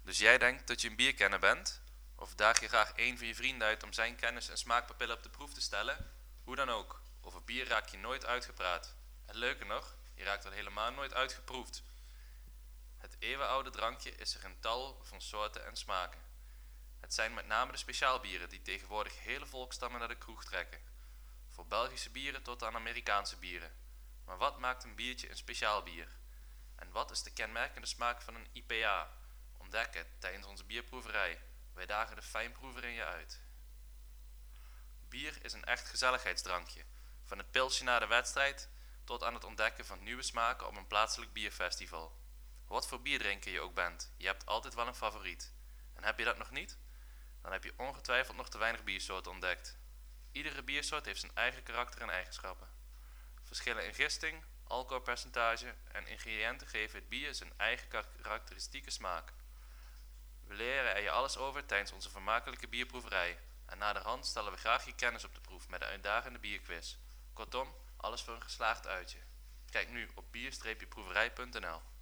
Dus jij denkt dat je een bierkenner bent? Of daag je graag een van je vrienden uit om zijn kennis en smaakpapillen op de proef te stellen? Hoe dan ook, over bier raak je nooit uitgepraat. En leuker nog, je raakt er helemaal nooit uitgeproefd. Het eeuwenoude drankje is er in tal van soorten en smaken. Het zijn met name de speciaalbieren die tegenwoordig hele volkstammen naar de kroeg trekken. Voor Belgische bieren tot aan Amerikaanse bieren. Maar wat maakt een biertje een speciaal bier? En wat is de kenmerkende smaak van een IPA? Ontdek het tijdens onze bierproeverij. Wij dagen de fijnproever in je uit. Bier is een echt gezelligheidsdrankje. Van het pilsje na de wedstrijd tot aan het ontdekken van nieuwe smaken op een plaatselijk bierfestival. Wat voor bierdrinker je ook bent, je hebt altijd wel een favoriet. En heb je dat nog niet? Dan heb je ongetwijfeld nog te weinig biersoorten ontdekt. Iedere biersoort heeft zijn eigen karakter en eigenschappen. Verschillen in gisting, alcoholpercentage en ingrediënten geven het bier zijn eigen karakteristieke smaak. We leren er je alles over tijdens onze vermakelijke bierproeverij. En naderhand stellen we graag je kennis op de proef met een uitdagende bierquiz. Kortom, alles voor een geslaagd uitje. Kijk nu op bier-proeverij.nl.